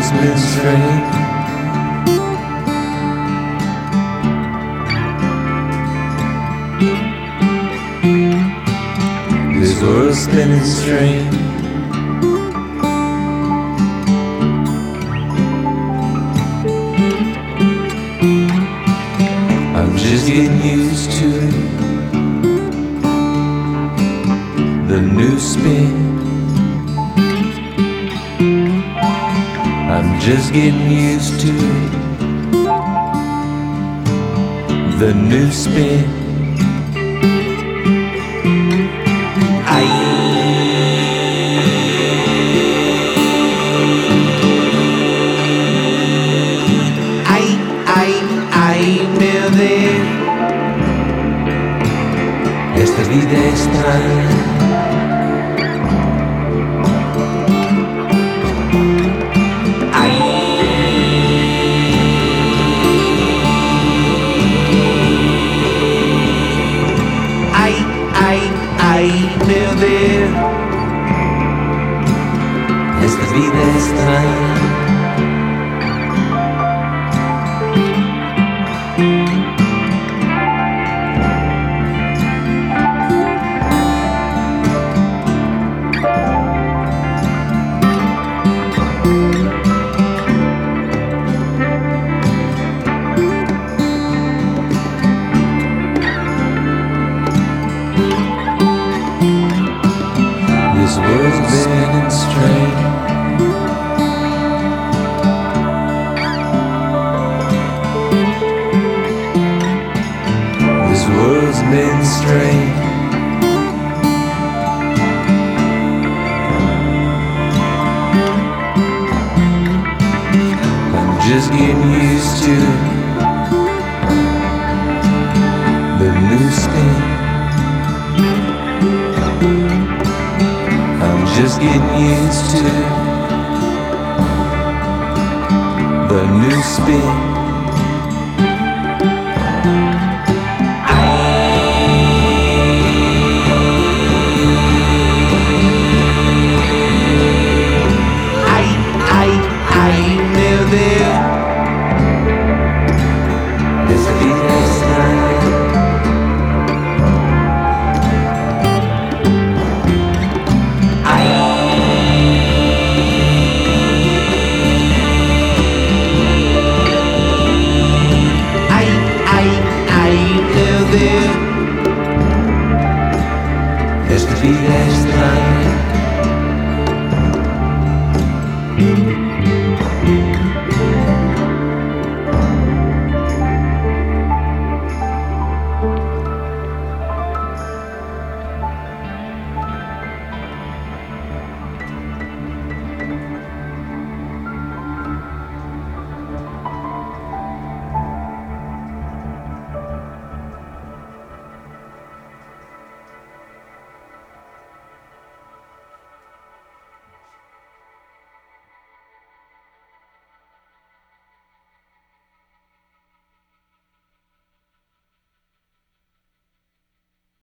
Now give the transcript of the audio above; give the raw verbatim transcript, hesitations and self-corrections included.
world's been strange. This world's spinning strange. I'm just getting used to it, the new spin. I'm just getting used to it, the new spin. I I I I me de esta vida extraña. Meu Deus, esta vida é estranha. This world's been strange. This world's been strange. I'm just getting used to the new spin. Just getting used to the new spin.